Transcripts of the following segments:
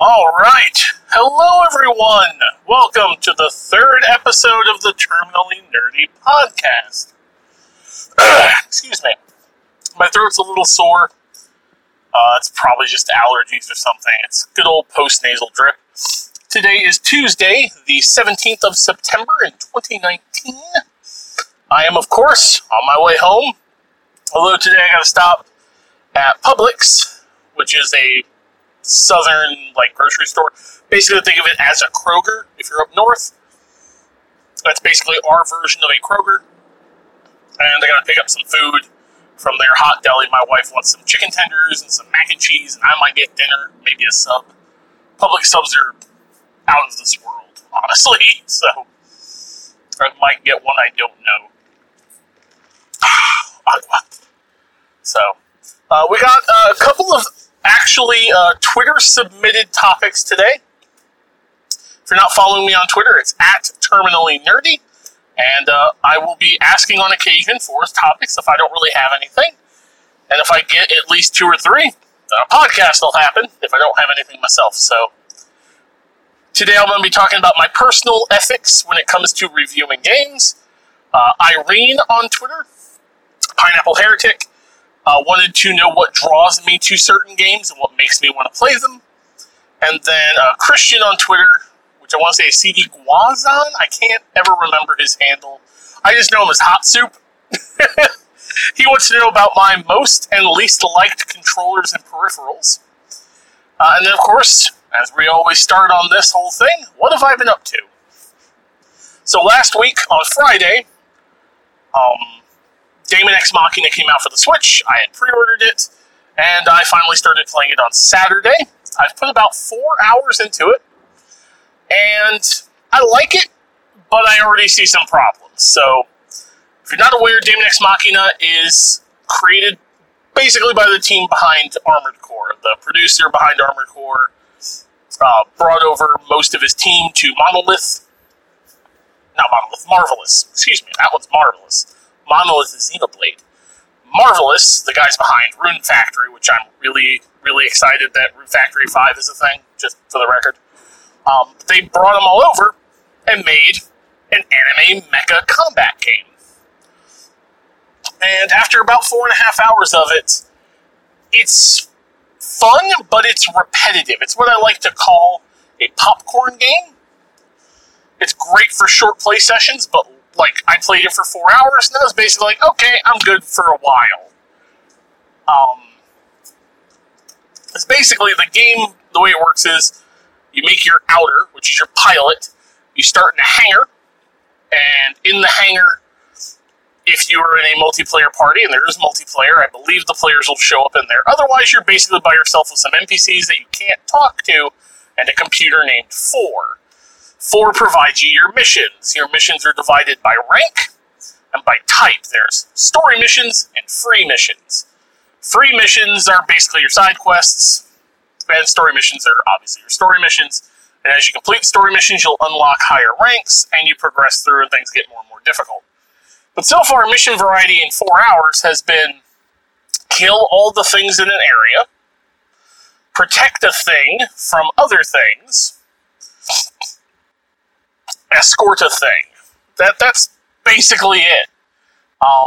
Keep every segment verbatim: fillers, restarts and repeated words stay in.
All right. Hello, everyone. Welcome to the third episode of the Terminally Nerdy podcast. Excuse me. My throat's a little sore. Uh, it's probably just allergies or something. It's good old post-nasal drip. Today is Tuesday, the seventeenth of September in twenty nineteen. I am, of course, on my way home. Although today I gotta stop at Publix, which is a southern, like, grocery store. Basically, think of it as a Kroger if you're up north. That's basically our version of a Kroger. And I gotta pick up some food from their hot deli. My wife wants some chicken tenders and some mac and cheese, and I might get dinner, maybe a sub. Public subs are out of this world, honestly, so I might get one I don't know. So, uh, we got uh, a couple of actually uh, Twitter-submitted topics today. If you're not following me on Twitter, it's at Terminally Nerdy, and uh, I will be asking on occasion for topics if I don't really have anything. And if I get at least two or three, then a podcast will happen if I don't have anything myself. So, today I'm going to be talking about my personal ethics when it comes to reviewing games. Uh, Irene on Twitter, Pineapple Heretic, uh, wanted to know what draws me to certain games and what makes me want to play them. And then uh, Christian on Twitter, which I want to say is C D Guazon. I can't ever remember his handle. I just know him as Hot Soup. He wants to know about my most and least liked controllers and peripherals. Uh, and then, of course, as we always start on this whole thing, what have I been up to? So last week, on Friday, um, Daemon X Machina came out for the Switch. I had pre-ordered it, and I finally started playing it on Saturday. I've put about four hours into it, and I like it, but I already see some problems. So, if you're not aware, Daemon X Machina is created basically by the team behind Armored Core. The producer behind Armored Core uh, brought over most of his team to Monolith. Not Monolith, Marvelous. Excuse me, that one's Marvelous. Monolith is Xenoblade. Marvelous, the guys behind Rune Factory, which I'm really, really excited that Rune Factory five is a thing, just for the record. Um, they brought them all over and made an anime mecha combat game. And after about four and a half hours of it, it's fun, but it's repetitive. It's what I like to call a popcorn game. It's great for short play sessions, but like I played it for four hours, and I was basically like, okay, I'm good for a while. Um, it's basically the game. The way it works is you make your outer, which is your pilot. You start in a hangar, and in the hangar, if you are in a multiplayer party, and there is multiplayer, I believe the players will show up in there. Otherwise, you're basically by yourself with some N P Cs that you can't talk to, and a computer named Four. Four provides you your missions. Your missions are divided by rank and by type. There's story missions and free missions. Free missions are basically your side quests, and story missions are obviously your story missions. And as you complete story missions, you'll unlock higher ranks, and you progress through, and things get more and more difficult. But so far, mission variety in four hours has been kill all the things in an area, protect a thing from other things, escort a thing. That that's basically it. Um,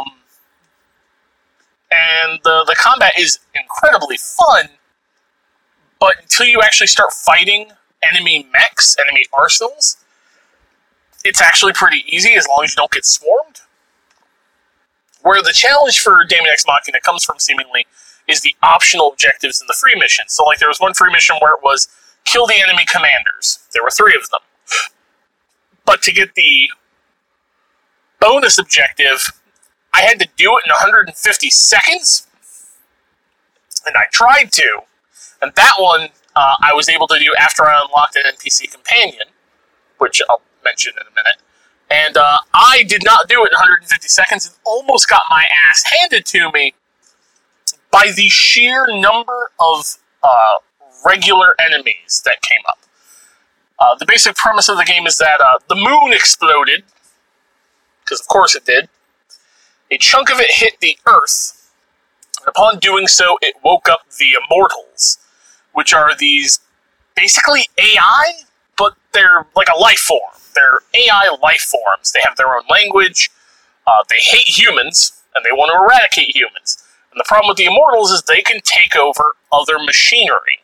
and the the combat is incredibly fun, but until you actually start fighting enemy mechs, enemy arsenals, it's actually pretty easy as long as you don't get swarmed. Where the challenge for Daemon X Machina comes from, seemingly, is the optional objectives in the free mission. So, like, there was one free mission where it was kill the enemy commanders. There were three of them. But to get the bonus objective, I had to do it in one hundred fifty seconds, and I tried to. And that one, uh, I was able to do after I unlocked an N P C companion, which I'll mention in a minute. And uh, I did not do it in one hundred fifty seconds, and almost got my ass handed to me by the sheer number of uh, regular enemies that came up. Uh, the basic premise of the game is that uh, the moon exploded, because of course it did. A chunk of it hit the Earth, and upon doing so, it woke up the Immortals, which are these basically A I, but they're like a life form. They're A I life forms. They have their own language. Uh, they hate humans, and they want to eradicate humans. And the problem with the Immortals is they can take over other machinery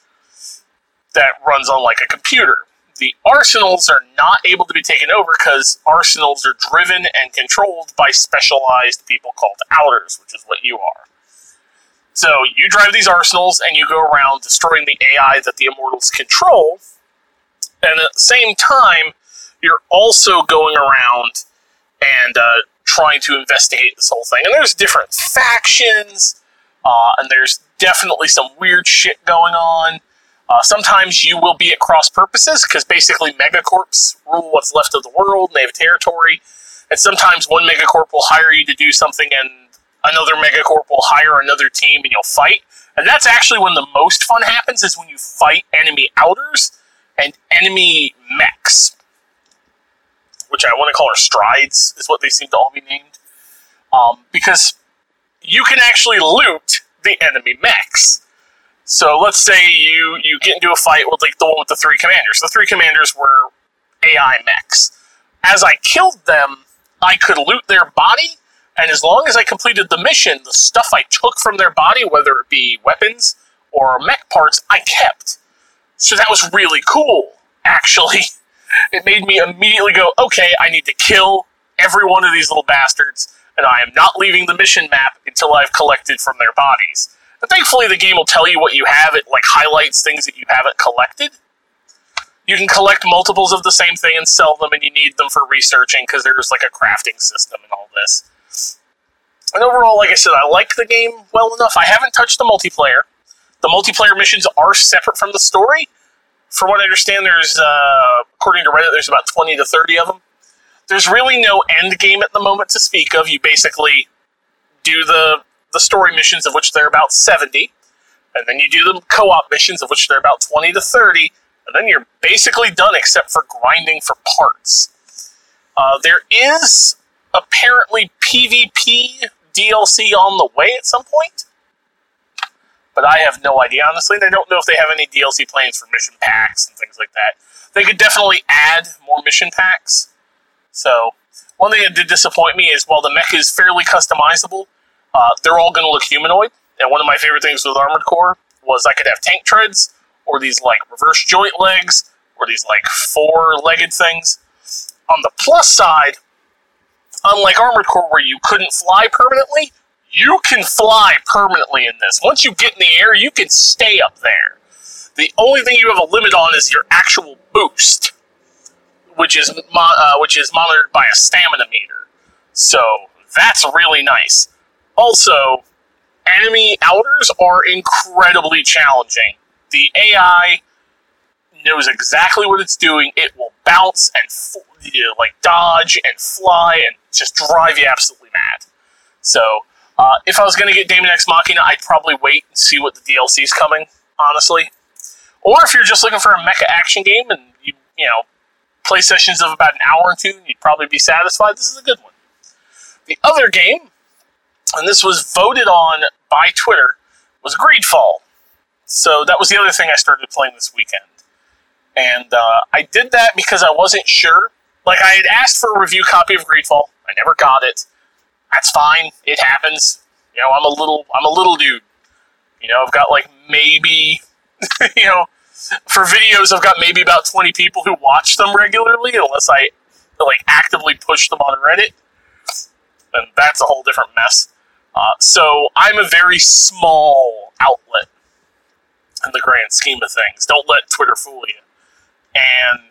that runs on like a computer. The Arsenals are not able to be taken over because Arsenals are driven and controlled by specialized people called Outers, which is what you are. So you drive these Arsenals and you go around destroying the A I that the Immortals control, and at the same time, you're also going around and uh, trying to investigate this whole thing. And there's different factions, uh, and there's definitely some weird shit going on. Uh, sometimes you will be at cross purposes, because basically megacorps rule what's left of the world, and they have territory. And sometimes one megacorp will hire you to do something, and another megacorp will hire another team, and you'll fight. And that's actually when the most fun happens, is when you fight enemy Outers and enemy mechs, which I want to call her strides, is what they seem to all be named. Um, because you can actually loot the enemy mechs. So let's say you, you get into a fight with like the one with the three commanders. The three commanders were A I mechs. As I killed them, I could loot their body, and as long as I completed the mission, the stuff I took from their body, whether it be weapons or mech parts, I kept. So that was really cool, actually. It made me immediately go, okay, I need to kill every one of these little bastards, and I am not leaving the mission map until I've collected from their bodies. And thankfully, the game will tell you what you have. It like highlights things that you haven't collected. You can collect multiples of the same thing and sell them, and you need them for researching because there's like a crafting system and all this. And overall, like I said, I like the game well enough. I haven't touched the multiplayer. The multiplayer missions are separate from the story. From what I understand, there's, uh, according to Reddit, there's about twenty to thirty of them. There's really no end game at the moment to speak of. You basically do the the story missions, of which there are about seventy, and then you do the co-op missions, of which there are about twenty to thirty, and then you're basically done except for grinding for parts. Uh, there is apparently PvP D L C on the way at some point, but I have no idea, honestly. I don't know if they have any D L C plans for mission packs and things like that. They could definitely add more mission packs. So, one thing that did disappoint me is, while the mech is fairly customizable, uh, they're all going to look humanoid. And one of my favorite things with Armored Core was I could have tank treads, or these, like, reverse joint legs, or these, like, four-legged things. On the plus side, unlike Armored Core, where you couldn't fly permanently, you can fly permanently in this. Once you get in the air, you can stay up there. The only thing you have a limit on is your actual boost, which is mo- uh, which is monitored by a stamina meter. So that's really nice. Also, enemy Outers are incredibly challenging. The A I knows exactly what it's doing. It will bounce and f- you know, like dodge and fly and just drive you absolutely mad. So, uh, if I was going to get Daemon X Machina, I'd probably wait and see what the D L C is coming, honestly. Or if you're just looking for a mecha action game and you you know play sessions of about an hour or two, you'd probably be satisfied. This is a good one. The other game, and this was voted on by Twitter, was Greedfall. So that was the other thing I started playing this weekend. And uh, I did that because I wasn't sure. Like, I had asked for a review copy of Greedfall. I never got it. That's fine. It happens. You know, I'm a little, I'm a little dude. You know, I've got like maybe, you know, for videos, I've got maybe about twenty people who watch them regularly, unless I like actively push them on Reddit, and that's a whole different mess. Uh, so I'm a very small outlet in the grand scheme of things. Don't let Twitter fool you. And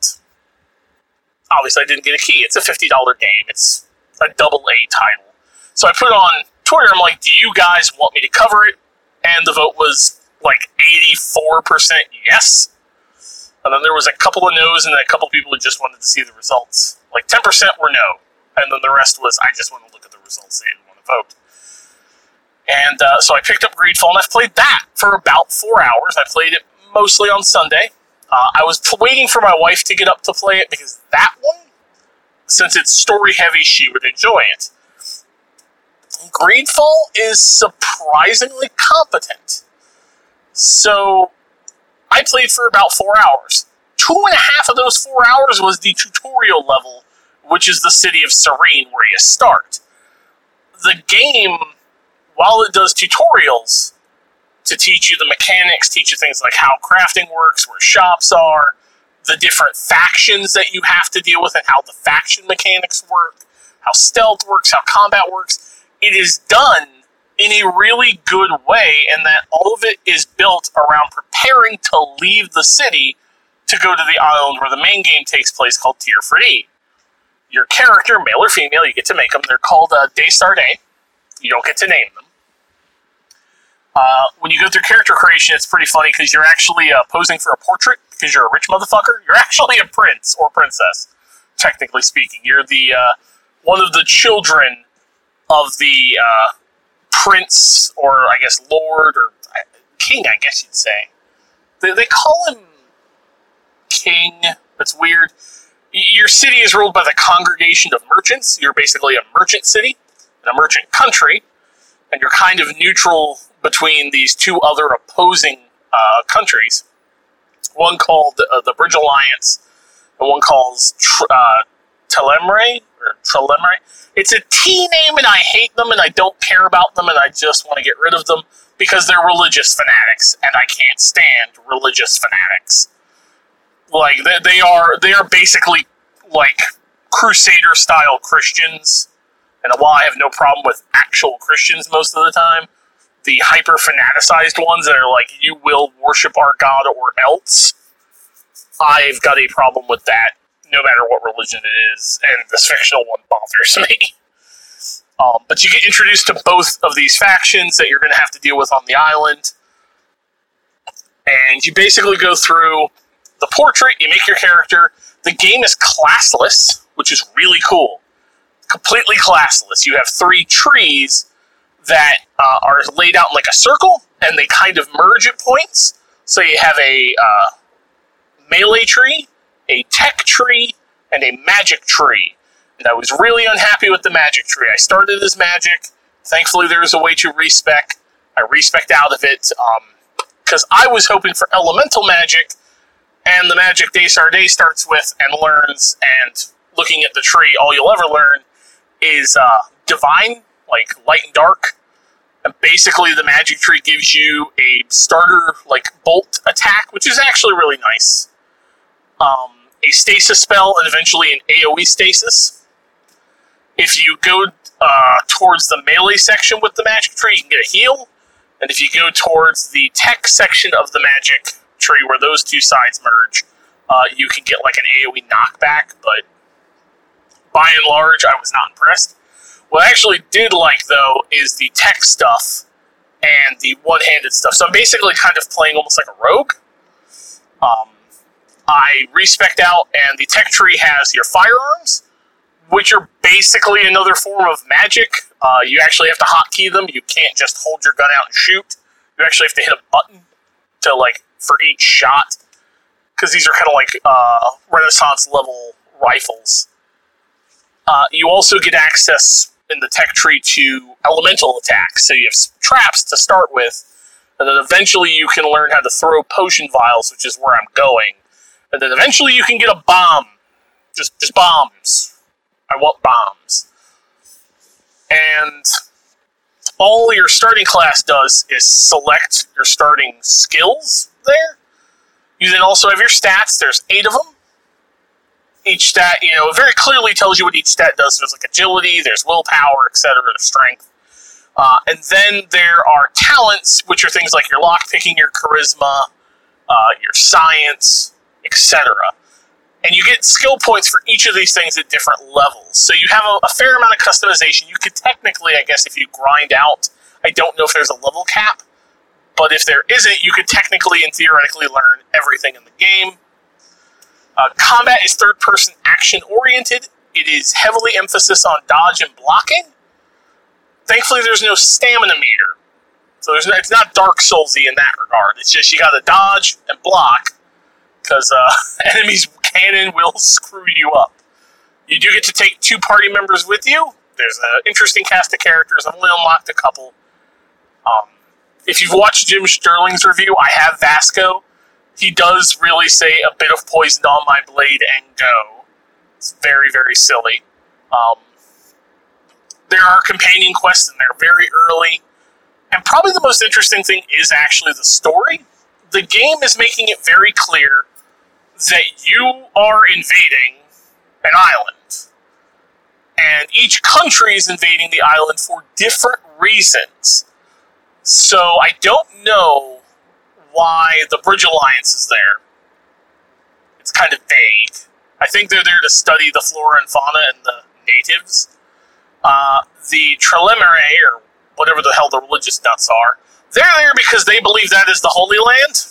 obviously, I didn't get a key. It's a fifty dollars game. It's a double A title. So I put it on Twitter. I'm like, do you guys want me to cover it? And the vote was like eighty-four percent yes. And then there was a couple of no's and then a couple of people who just wanted to see the results. Like ten percent were no. And then the rest was, I just want to look at the results. They didn't want to vote. And uh, so I picked up Greedfall, and I've played that for about four hours. I played it mostly on Sunday. Uh, I was p- waiting for my wife to get up to play it, because that one, since it's story-heavy, she would enjoy it. Greedfall is surprisingly competent. So, I played for about four hours. Two and a half of those four hours was the tutorial level, which is the city of Serene, where you start. The game, while it does tutorials to teach you the mechanics, teach you things like how crafting works, where shops are, the different factions that you have to deal with, and how the faction mechanics work, how stealth works, how combat works, it is done in a really good way, and that all of it is built around preparing to leave the city to go to the island where the main game takes place, called Tear for E. Your character, male or female, you get to make them. They're called uh, Desarde. You don't get to name them. Uh, when you go through character creation, it's pretty funny because you're actually uh, posing for a portrait because you're a rich motherfucker. You're actually a prince or princess, technically speaking. You're the uh, one of the children of the uh, prince, or I guess lord, or king, I guess you'd say. They, they call him king. That's weird. Your city is ruled by the Congregation of Merchants. You're basically a merchant city and a merchant country, and you're kind of neutral between these two other opposing uh, countries. One called uh, the Bridge Alliance, and one called Tr- uh, Telemre, or Telemre. It's a T name, and I hate them, and I don't care about them, and I just want to get rid of them because they're religious fanatics, and I can't stand religious fanatics. Like, they, they are they are basically, like, Crusader-style Christians, and while I have no problem with actual Christians most of the time, the hyper-fanaticized ones that are like, you will worship our God or else, I've got a problem with that, no matter what religion it is, and this fictional one bothers me. Um, but you get introduced to both of these factions that you're going to have to deal with on the island, and you basically go through the portrait, you make your character. The game is classless, which is really cool. Completely classless. You have three trees that uh, are laid out in like a circle, and they kind of merge at points. So you have a uh, melee tree, a tech tree, and a magic tree. And I was really unhappy with the magic tree. I started as magic. Thankfully, there was a way to respec. I respec'd out of it because um, I was hoping for elemental magic, and the magic Desarde starts with and learns, and looking at the tree, all you'll ever learn is uh, divine, like light and dark. And basically, the magic tree gives you a starter, like, bolt attack, which is actually really nice. Um, a stasis spell, and eventually an AoE stasis. If you go uh, towards the melee section with the magic tree, you can get a heal. And if you go towards the tech section of the magic tree, where those two sides merge, uh, you can get, like, an AoE knockback, but by and large, I was not impressed. What I actually did like, though, is the tech stuff and the one-handed stuff. So I'm basically kind of playing almost like a rogue. Um, I respec'd out, and the tech tree has your firearms, which are basically another form of magic. Uh, you actually have to hotkey them. You can't just hold your gun out and shoot. You actually have to hit a button to, like, for each shot, because these are kind of like uh, Renaissance-level rifles. Uh, you also get access in the tech tree to elemental attacks. So you have traps to start with, and then eventually you can learn how to throw potion vials, which is where I'm going. And then eventually you can get a bomb. Just, just bombs. I want bombs. And all your starting class does is select your starting skills there. You then also have your stats. There's eight of them. Each stat, you know, it very clearly tells you what each stat does. There's like agility, there's willpower, et cetera, there's strength. Uh, and then there are talents, which are things like your lockpicking, your charisma, uh, your science, et cetera. And you get skill points for each of these things at different levels. So you have a, a fair amount of customization. You could technically, I guess, if you grind out, I don't know if there's a level cap, but if there isn't, you could technically and theoretically learn everything in the game. Uh, combat is third-person action-oriented. It is heavily emphasis on dodge and blocking. Thankfully, there's no stamina meter. So there's no, it's not Dark Souls-y in that regard. It's just you gotta dodge and block, because uh, enemies' cannon will screw you up. You do get to take two party members with you. There's an interesting cast of characters. I've only unlocked a couple. Um, if you've watched Jim Sterling's review, I have Vasco. he does really say a bit of poison on my blade and go. It's very, very silly. Um, there are companion quests in there very early. And probably the most interesting thing is actually the story. The game is making it very clear that you are invading an island. And each country is invading the island for different reasons. So I don't know why the Bridge Alliance is there. It's kind of vague. I think they're there to study the flora and fauna and the natives. Uh, the Trelemere, or whatever the hell the religious nuts are, they're there because they believe that is the Holy Land.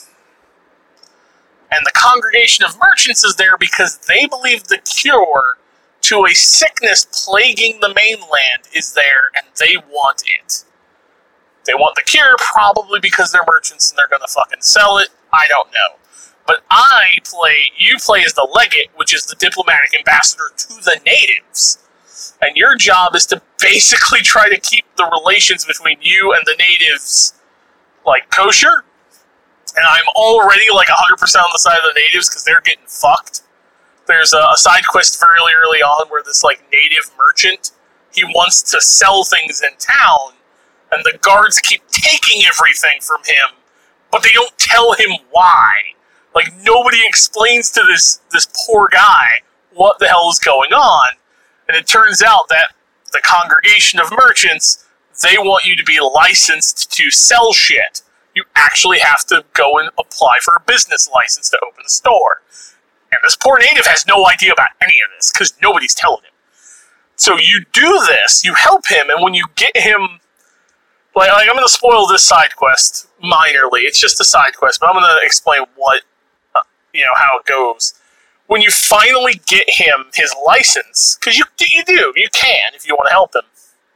And the Congregation of Merchants is there because they believe the cure to a sickness plaguing the mainland is there, and they want it. They want the cure, probably because they're merchants and they're gonna fucking sell it. I don't know. But I play, you play as the legate, which is the diplomatic ambassador to the natives. And your job is to basically try to keep the relations between you and the natives, like, kosher. And I'm already, like, one hundred percent on the side of the natives because they're getting fucked. There's a, a side quest fairly early on where this, like, native merchant, he wants to sell things in town, and the guards keep taking everything from him, but they don't tell him why. Like, nobody explains to this, this poor guy what the hell is going on. And it turns out that the Congregation of Merchants, they want you to be licensed to sell shit. You actually have to go and apply for a business license to open a store. And this poor native has no idea about any of this, because nobody's telling him. So you do this, you help him, and when you get him... Like, like I'm going to spoil this side quest minorly. It's just a side quest, but I'm going to explain what, uh, you know, how it goes. When you finally get him his license, because you, you do, you can if you want to help him,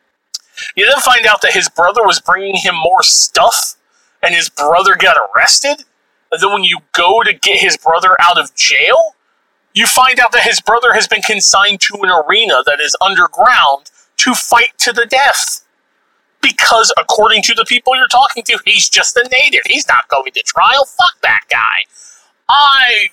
you then find out that his brother was bringing him more stuff, and his brother got arrested. And then when you go to get his brother out of jail, you find out that his brother has been consigned to an arena that is underground to fight to the death. Because, according to the people you're talking to, he's just a native. He's not going to trial. Fuck that guy. I...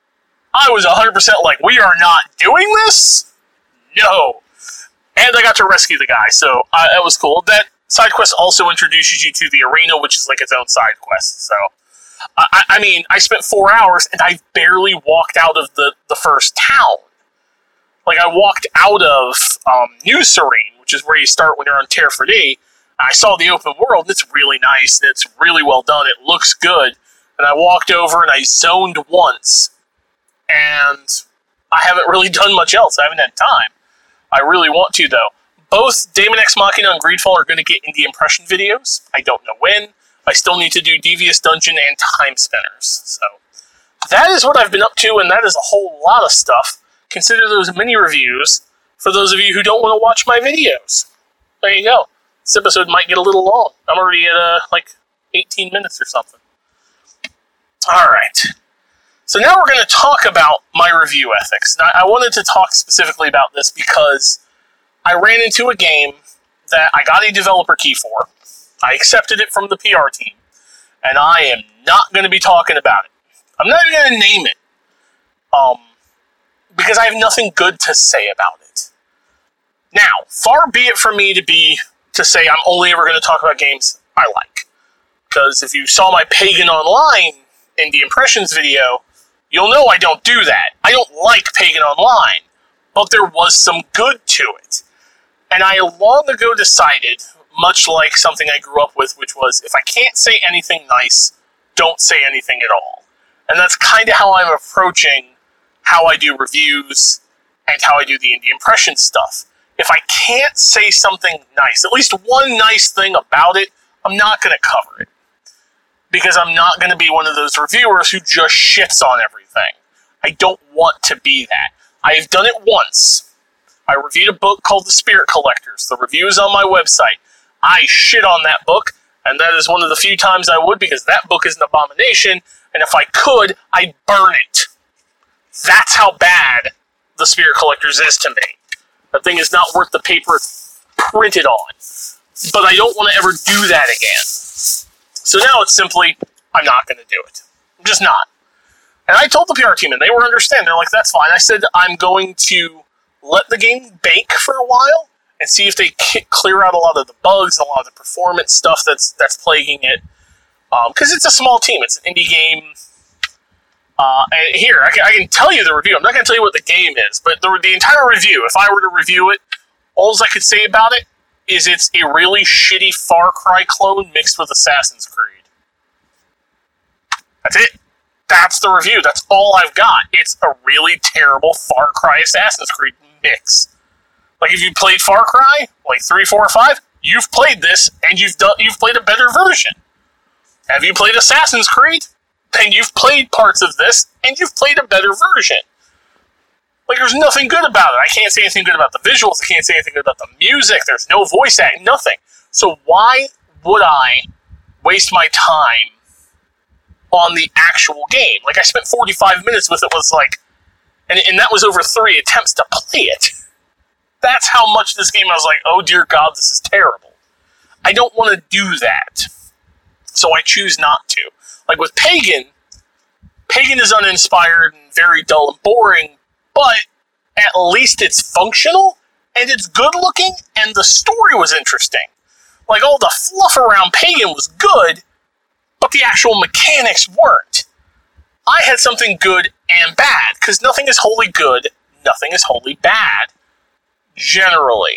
I was one hundred percent like, we are not doing this? No. And I got to rescue the guy, so uh, that was cool. That side quest also introduces you to the arena, which is like its own side quest. So, uh, I, I mean, I spent four hours, and I barely walked out of the, the first town. Like, I walked out of um, New Serene, which is where you start when you're on Terre Ferde. I saw the open world, and it's really nice, and it's really well done. It looks good. And I walked over, and I zoned once. And I haven't really done much else. I haven't had time. I really want to, though. Both Daemon X Machina and Greedfall are going to get indie impression videos. I don't know when. I still need to do Devious Dungeon and Time Spinners. So that is what I've been up to, and that is a whole lot of stuff. Consider those mini reviews for those of you who don't want to watch my videos. There you go. This episode might get a little long. I'm already at, uh, like, eighteen minutes or something. Alright. So now we're going to talk about my review ethics. Now, I wanted to talk specifically about this because I ran into a game that I got a developer key for. I accepted it from the P R team, and I am not going to be talking about it. I'm not even going to name it, um, because I have nothing good to say about it. Now, far be it from me to be to say I'm only ever going to talk about games I like, because if you saw my Pagan Online Indie Impressions video, you'll know I don't do that. I don't like Pagan Online, but there was some good to it. And I long ago decided, much like something I grew up with, which was, if I can't say anything nice, don't say anything at all. And that's kind of how I'm approaching how I do reviews and how I do the indie impression stuff. If I can't say something nice, at least one nice thing about it, I'm not going to cover it. Because I'm not going to be one of those reviewers who just shits on everything. I don't want to be that. I've done it once. I reviewed a book called The Spirit Collectors. The review is on my website. I shit on that book, and that is one of the few times I would, because that book is an abomination, and if I could, I'd burn it. That's how bad The Spirit Collectors is to me. That thing is not worth the paper it's printed on. But I don't want to ever do that again. So now it's simply, I'm not going to do it. I'm just not. And I told the P R team, and they were understanding. They're like, that's fine. I said, I'm going to let the game bake for a while and see if they clear out a lot of the bugs and a lot of the performance stuff that's that's plaguing it. Because um, it's a small team. It's an indie game. Uh, and here, I can, I can tell you the review. I'm not going to tell you what the game is, but the, the entire review, if I were to review it, all I could say about it is it's a really shitty Far Cry clone mixed with Assassin's Creed. That's it. That's the review. That's all I've got. It's a really terrible Far Cry Assassin's Creed mix. Like, if you played Far Cry, like three, four, or five, you've played this, and you've done, you've played a better version. Have you played Assassin's Creed? Then you've played parts of this, and you've played a better version. Like, there's nothing good about it. I can't say anything good about the visuals. I can't say anything good about the music. There's no voice acting, nothing. So why would I waste my time on the actual game? Like, I spent forty-five minutes with it, was like, and, and that was over three attempts to play it. That's how much this game, I was like, oh dear God, this is terrible. I don't want to do that. So I choose not to. Like with Pagan, Pagan is uninspired and very dull and boring, but at least it's functional, and it's good looking, and the story was interesting. Like, all the fluff around Pagan was good, but the actual mechanics weren't. I had something good and bad, because nothing is wholly good, nothing is wholly bad. Generally.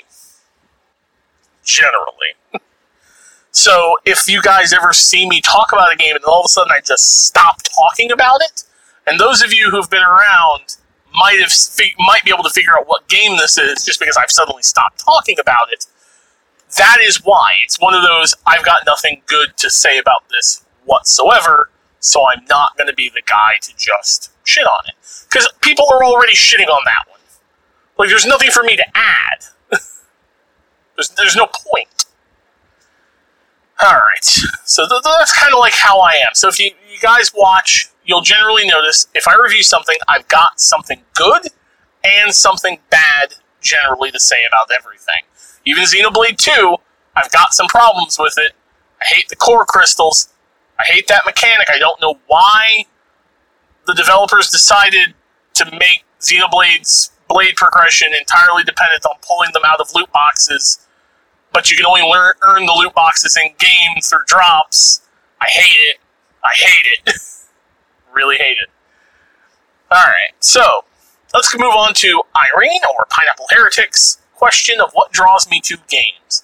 Generally. So, if you guys ever see me talk about a game and all of a sudden I just stop talking about it, and those of you who've been around might have might be able to figure out what game this is just because I've suddenly stopped talking about it, that is why. It's one of those, I've got nothing good to say about this whatsoever, so I'm not going to be the guy to just shit on it. Because people are already shitting on that one. Like, there's nothing for me to add. there's, there's no point. Alright, so th- that's kind of like how I am. So if you, you guys watch, you'll generally notice if I review something, I've got something good and something bad generally to say about everything. Even Xenoblade two, I've got some problems with it. I hate the core crystals. I hate that mechanic. I don't know why the developers decided to make Xenoblade's blade progression entirely dependent on pulling them out of loot boxes, but you can only learn, earn the loot boxes in-game through drops. I hate it. I hate it. Really hate it. Alright, so let's move on to Irene, or Pineapple Heretics, question of what draws me to games.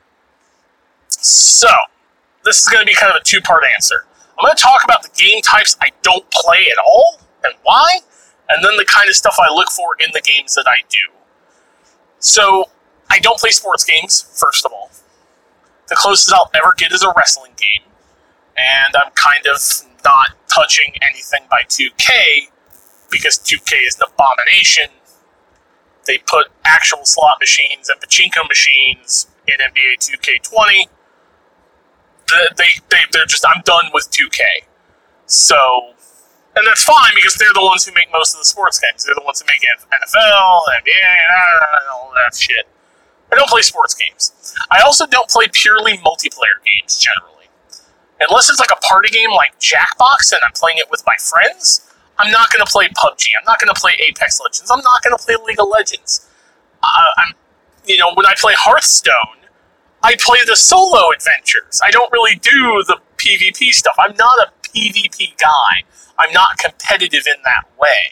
So, this is going to be kind of a two-part answer. I'm going to talk about the game types I don't play at all, and why, and then the kind of stuff I look for in the games that I do. So, I don't play sports games, first of all. The closest I'll ever get is a wrestling game, and I'm kind of not touching anything by two K, because two K is an abomination. They put actual slot machines and pachinko machines in N B A two K twenty. They, they, they're just, I'm done with two K. So, and that's fine, because they're the ones who make most of the sports games. They're the ones who make N F L, N B A, and all that shit. I don't play sports games. I also don't play purely multiplayer games, generally. Unless it's like a party game like Jackbox and I'm playing it with my friends, I'm not going to play P U B G. I'm not going to play Apex Legends. I'm not going to play League of Legends. Uh, I'm, you know, when I play Hearthstone, I play the solo adventures. I don't really do the PvP stuff. I'm not a PvP guy. I'm not competitive in that way.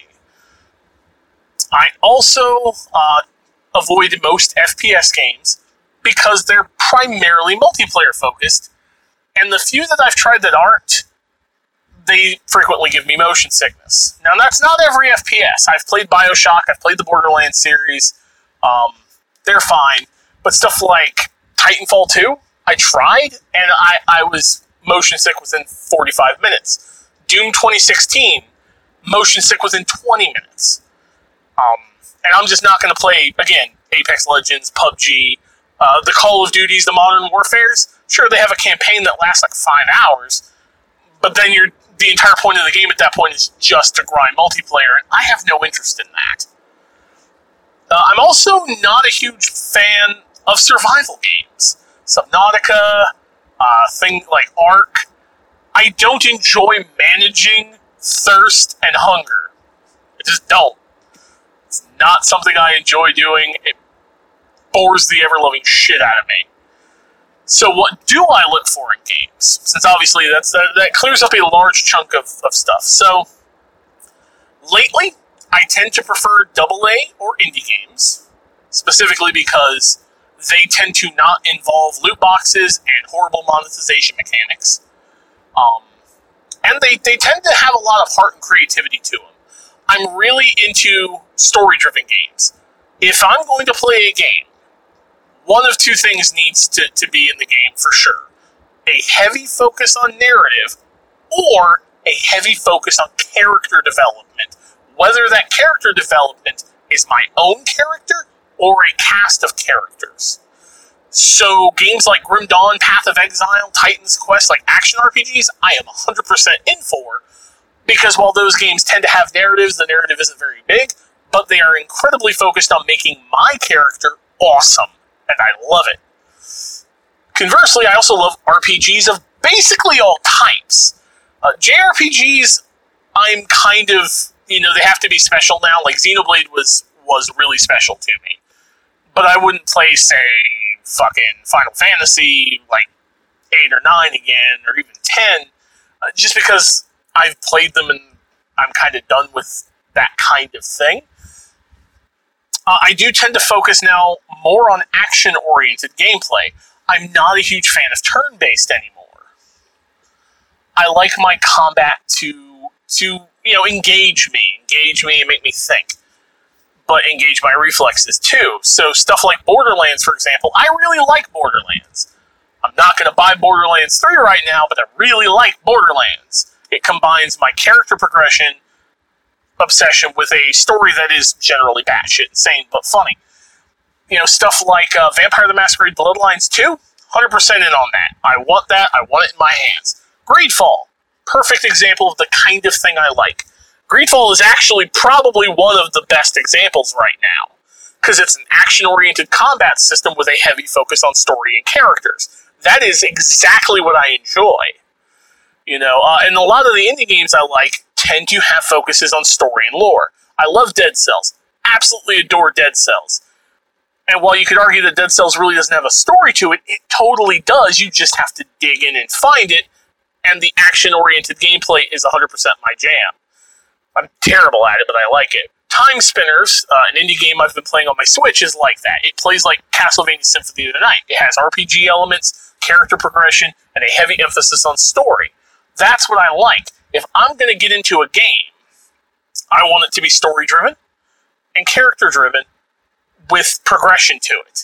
I also uh, avoid most F P S games because they're primarily multiplayer focused, and the few that I've tried that aren't, they frequently give me motion sickness. Now, that's not every F P S. I've played BioShock, I've played the Borderlands series, um, they're fine, but stuff like Titanfall two, I tried, and I, I was motion sick within forty-five minutes. Doom twenty sixteen, motion sick within twenty minutes. Um, and I'm just not going to play, again, Apex Legends, P U B G, uh, the Call of Duties, the Modern Warfares. Sure, they have a campaign that lasts like five hours, but then you're, the entire point of the game at that point is just to grind multiplayer, and I have no interest in that. Uh, I'm also not a huge fan of survival games. Subnautica, uh, things like Ark. I don't enjoy managing thirst, and hunger. I just don't. It's not something I enjoy doing. It bores the ever-loving shit out of me. So what do I look for in games? Since obviously that's, that, that clears up a large chunk of, of stuff. So, lately, I tend to prefer double A or indie games, specifically because they tend to not involve loot boxes and horrible monetization mechanics. Um, and they, they tend to have a lot of heart and creativity to them. I'm really into story-driven games. If I'm going to play a game, one of two things needs to, to be in the game for sure. A heavy focus on narrative, or a heavy focus on character development. Whether that character development is my own character, or a cast of characters. So, games like Grim Dawn, Path of Exile, Titan's Quest, like action R P Gs, I am one hundred percent in for, because while those games tend to have narratives, the narrative isn't very big, but they are incredibly focused on making my character awesome. And I love it. Conversely, I also love R P Gs of basically all types. Uh, J R P Gs, I'm kind of, you know, they have to be special now. Like, Xenoblade was, was really special to me. But I wouldn't play, say, fucking Final Fantasy, like, eight or nine again, or even ten, uh, just because I've played them and I'm kind of done with that kind of thing. Uh, I do tend to focus now more on action-oriented gameplay. I'm not a huge fan of turn-based anymore. I like my combat to, to you know, engage me, engage me and make me think, but engage my reflexes too. So stuff like Borderlands, for example, I really like Borderlands. I'm not going to buy Borderlands three right now, but I really like Borderlands. It combines my character progression obsession with a story that is generally batshit insane, but funny. You know, stuff like uh, Vampire the Masquerade Bloodlines two, one hundred percent in on that. I want that, I want it in my hands. Greedfall, perfect example of the kind of thing I like. Greedfall is actually probably one of the best examples right now, because it's an action-oriented combat system with a heavy focus on story and characters. That is exactly what I enjoy. You know, uh, and a lot of the indie games I like tend to have focuses on story and lore. I love Dead Cells. Absolutely adore Dead Cells. And while you could argue that Dead Cells really doesn't have a story to it, it totally does. You just have to dig in and find it, and the action-oriented gameplay is one hundred percent my jam. I'm terrible at it, but I like it. Time Spinners, uh, an indie game I've been playing on my Switch, is like that. It plays like Castlevania Symphony of the Night. It has R P G elements, character progression, and a heavy emphasis on story. That's what I like. If I'm going to get into a game, I want it to be story-driven and character-driven with progression to it.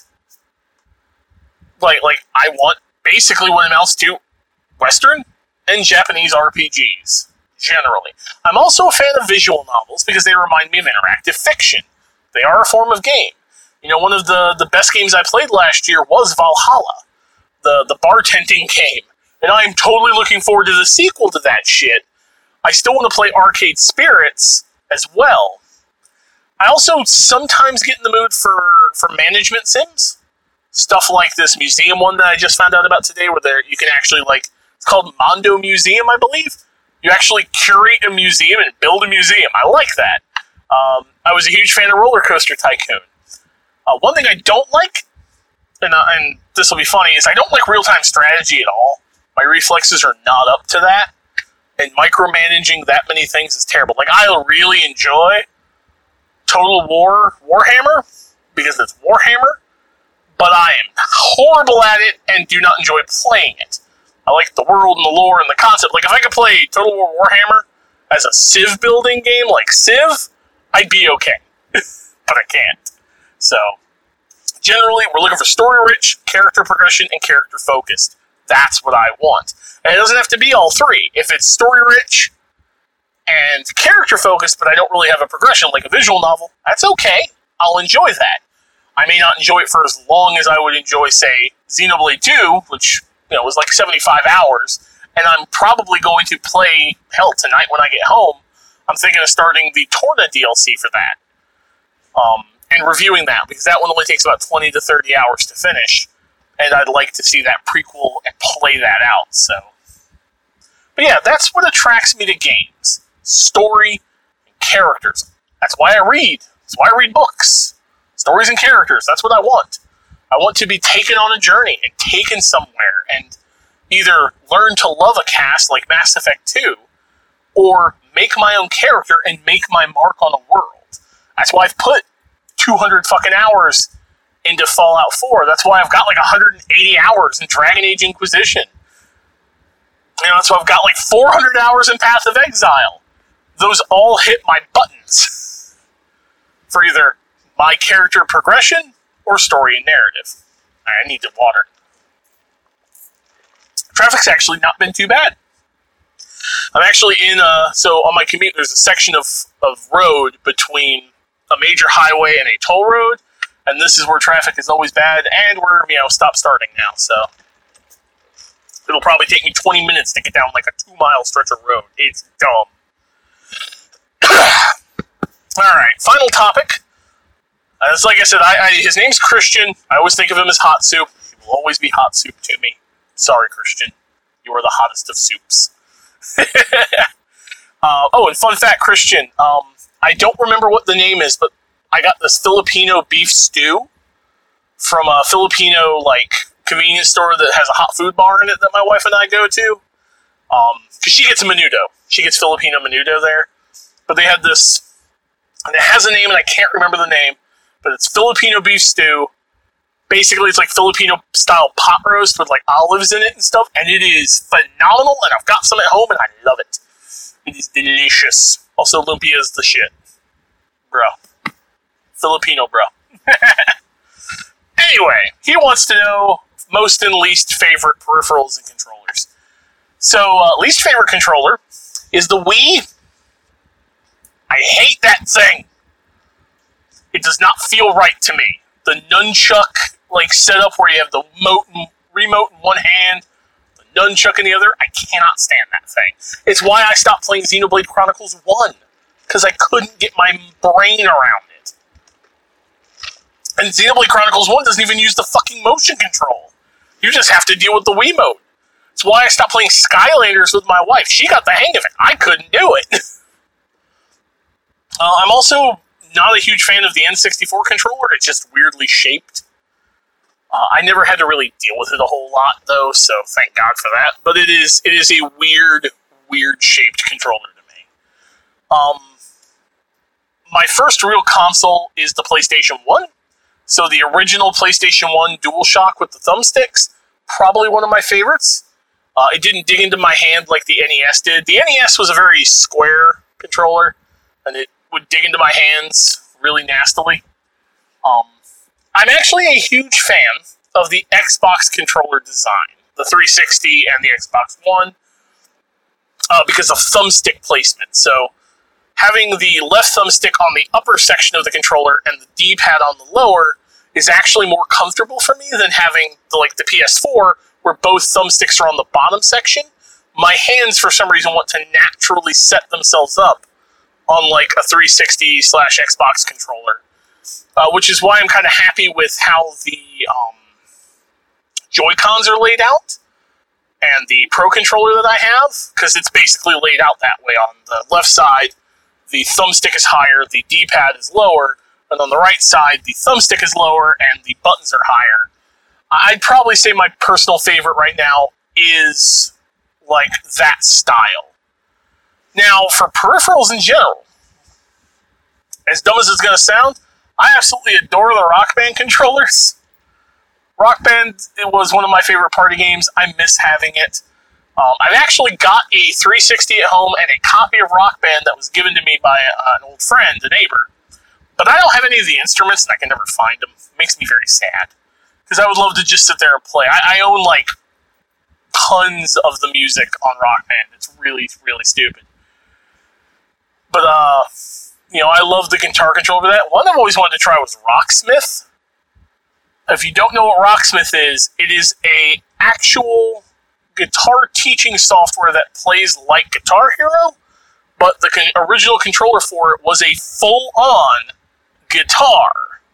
Like, like I want basically what amounts to Western and Japanese R P Gs, generally. I'm also a fan of visual novels because they remind me of interactive fiction. They are a form of game. You know, one of the, the best games I played last year was Valhalla, the, the bartending game. And I am totally looking forward to the sequel to that shit. I still want to play Arcade Spirits as well. I also sometimes get in the mood for, for management sims. Stuff like this museum one that I just found out about today, where there you can actually, like, it's called Mondo Museum, I believe. You actually curate a museum and build a museum. I like that. Um, I was a huge fan of Roller Coaster Tycoon. Uh, one thing I don't like, and, uh, and this will be funny, is I don't like real-time strategy at all. My reflexes are not up to that. And micromanaging that many things is terrible. Like, I really enjoy Total War Warhammer, because it's Warhammer, but I am horrible at it and do not enjoy playing it. I like the world and the lore and the concept. Like, if I could play Total War Warhammer as a Civ building game like Civ, I'd be okay. But I can't. So, generally, we're looking for story-rich, character progression, and character-focused. That's what I want. And it doesn't have to be all three. If it's story-rich and character-focused, but I don't really have a progression like a visual novel, that's okay. I'll enjoy that. I may not enjoy it for as long as I would enjoy, say, Xenoblade two, which, you know, was like seventy-five hours, and I'm probably going to play, hell, tonight when I get home, I'm thinking of starting the Torna D L C for that. Um, and reviewing that, because that one only takes about twenty to thirty hours to finish, and I'd like to see that prequel and play that out, so. But yeah, that's what attracts me to games. story and characters. That's why I read. That's why I read books. Stories and characters. That's what I want. I want to be taken on a journey and taken somewhere and either learn to love a cast like Mass Effect two or make my own character and make my mark on a world. That's why I've put two hundred fucking hours into Fallout four. That's why I've got like one hundred eighty hours in Dragon Age Inquisition. You know, that's why I've got like four hundred hours in Path of Exile. Those all hit my buttons for either my character progression or story and narrative. I need the water. Traffic's actually not been too bad. I'm actually in a, so on my commute, there's a section of, of road between a major highway and a toll road, and this is where traffic is always bad, and we're, you know, stop starting now, so it'll probably take me twenty minutes to get down like a two mile stretch of road. It's dumb. Alright, final topic. Uh, it's like I said, I, I, his name's Christian. I always think of him as Hot Soup. He will always be Hot Soup to me. Sorry, Christian. You are the hottest of soups. uh, oh, and fun fact, Christian. Um, I don't remember what the name is, but I got this Filipino beef stew from a Filipino, like, convenience store that has a hot food bar in it that my wife and I go to. Um, because she gets a menudo. She gets Filipino menudo there. But they had this, and it has a name, and I can't remember the name, but it's Filipino beef stew. Basically, it's like Filipino-style pot roast with, like, olives in it and stuff, and it is phenomenal, and I've got some at home, and I love it. It is delicious. Also, lumpia is the shit. Bro. Filipino, bro. Anyway, he wants to know most and least favorite peripherals and controllers. So, uh, least favorite controller is the Wii. I hate that thing. It does not feel right to me. The nunchuck, like, setup where you have the remote, remote in one hand, the nunchuck in the other, I cannot stand that thing. It's why I stopped playing Xenoblade Chronicles one, because I couldn't get my brain around it. And Xenoblade Chronicles one doesn't even use the fucking motion control. You just have to deal with the Wiimote. It's why I stopped playing Skylanders with my wife. She got the hang of it. I couldn't do it. uh, I'm also not a huge fan of the N sixty-four controller. It's just weirdly shaped. Uh, I never had to really deal with it a whole lot, though, so thank God for that. But it is it is a weird, weird shaped controller to me. Um, my first real console is the PlayStation one. So the original PlayStation one DualShock with the thumbsticks, probably one of my favorites. Uh, it didn't dig into my hand like the N E S did. The N E S was a very square controller, and it would dig into my hands really nastily. Um, I'm actually a huge fan of the Xbox controller design, the three sixty and the Xbox One, uh, because of thumbstick placement. So having the left thumbstick on the upper section of the controller and the D-pad on the lower is actually more comfortable for me than having the, like the P S four, where both thumbsticks are on the bottom section. My hands, for some reason, want to naturally set themselves up on like a three sixty slash Xbox controller, uh, which is why I'm kind of happy with how the um, Joy-Cons are laid out and the Pro controller that I have, because it's basically laid out that way. On the left side, the thumbstick is higher, the D-pad is lower, and on the right side, the thumbstick is lower and the buttons are higher. I'd probably say my personal favorite right now is like that style. Now, for peripherals in general, as dumb as it's going to sound, I absolutely adore the Rock Band controllers. Rock Band it was one of my favorite party games. I miss having it. Um, I've actually got a three sixty at home and a copy of Rock Band that was given to me by uh, an old friend, a neighbor. But I don't have any of the instruments, and I can never find them. It makes me very sad. Because I would love to just sit there and play. I, I own, like, tons of the music on Rock Band. It's really, really stupid. But, uh, you know, I love the guitar controller for that. One I've always wanted to try was Rocksmith. If you don't know what Rocksmith is, it is a actual guitar teaching software that plays like Guitar Hero, but the con- original controller for it was a full-on guitar.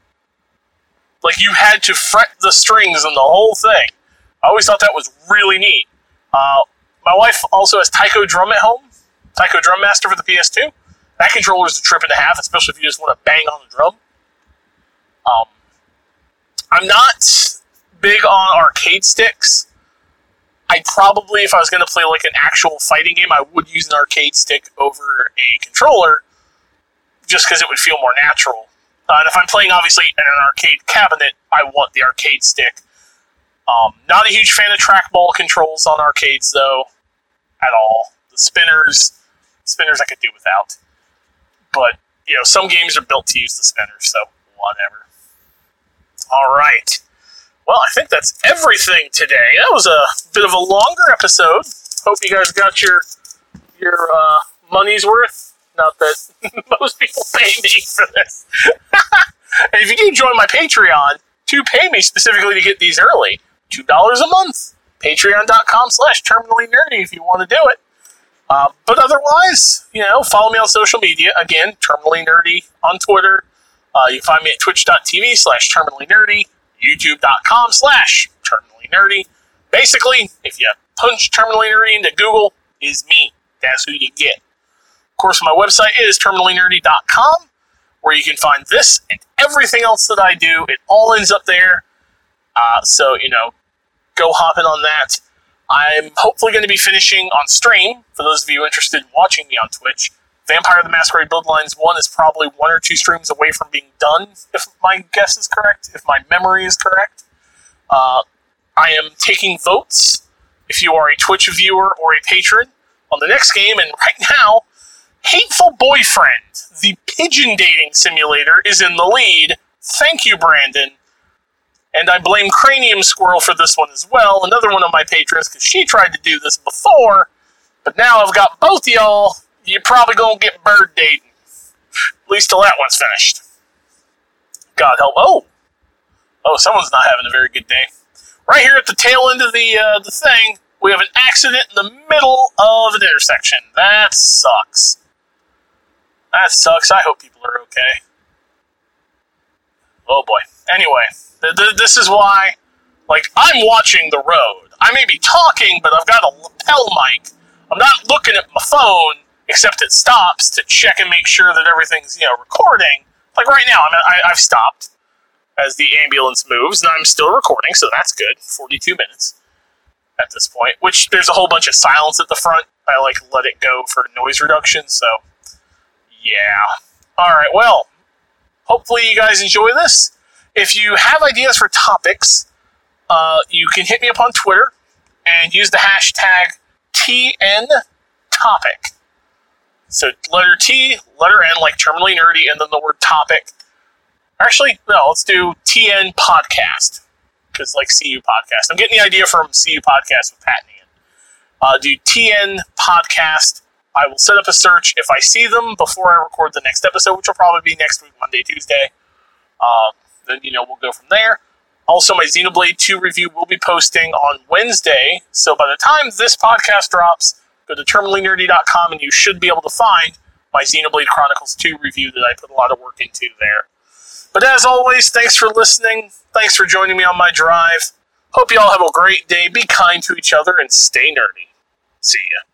Like, you had to fret the strings and the whole thing. I always thought that was really neat. Uh, my wife also has Taiko Drum at home, Taiko Drum Master for the P S two. That controller is a trip and a half, especially if you just want to bang on the drum. Um, I'm not big on arcade sticks. I'd probably, if I was going to play like an actual fighting game, I would use an arcade stick over a controller, just because it would feel more natural. Uh, and if I'm playing, obviously, in an arcade cabinet, I want the arcade stick. Um, not a huge fan of trackball controls on arcades, though, at all. The spinners, spinners I could do without. But, you know, some games are built to use the spinners, so whatever. All right. Well, I think that's everything today. That was a bit of a longer episode. Hope you guys got your your uh, money's worth. Not that most people pay me for this. And if you do join my Patreon, to pay me specifically to get these early, two dollars a month. Patreon.com slash terminally nerdy if you want to do it. Uh, but otherwise, you know, follow me on social media. Again, Terminally Nerdy on Twitter. Uh, you can find me at twitch.tv slash terminally nerdy, youtube.com slash terminally nerdy. Basically, if you punch Terminally Nerdy into Google, is me. That's who you get. Of course, my website is terminally nerdy dot com, where you can find this and everything else that I do. It all ends up there. Uh, so, you know, go hopping on that. I'm hopefully going to be finishing on stream, for those of you interested in watching me on Twitch. Vampire the Masquerade Bloodlines one is probably one or two streams away from being done, if my guess is correct, if my memory is correct. Uh, I am taking votes, if you are a Twitch viewer or a patron, on the next game, and right now, Hateful Boyfriend, the pigeon dating simulator, is in the lead. Thank you, Brandon. And I blame Cranium Squirrel for this one as well, another one of my patrons, because she tried to do this before, but now I've got both y'all. You're probably going to get bird dating. At least till that one's finished. God help. Oh. Oh, someone's not having a very good day. Right here at the tail end of the, uh, the thing, we have an accident in the middle of an intersection. That sucks. That sucks. I hope people are okay. Oh boy. Anyway, th- th- this is why, like, I'm watching the road. I may be talking, but I've got a lapel mic. I'm not looking at my phone, except it stops to check and make sure that everything's, you know, recording. Like right now, I'm, I, I've stopped as the ambulance moves, and I'm still recording, so that's good. forty-two minutes at this point, which there's a whole bunch of silence at the front. I, like, let it go for noise reduction, so yeah. Alright, well, hopefully you guys enjoy this. If you have ideas for topics, uh, you can hit me up on Twitter and use the hashtag T N topic. So letter T, letter N, like terminally nerdy, and then the word topic. Actually, no, let's do T N podcast, because like C U podcast. I'm getting the idea from C U podcast with Pat and Ian. Uh, do T N podcast. I will set up a search. If I see them before I record the next episode, which will probably be next week, Monday, Tuesday, uh, then, you know, we'll go from there. Also, my Xenoblade two review will be posting on Wednesday, so by the time this podcast drops, go to terminally nerdy dot com and you should be able to find my Xenoblade Chronicles two review that I put a lot of work into there. But as always, thanks for listening. Thanks for joining me on my drive. Hope you all have a great day. Be kind to each other and stay nerdy. See ya.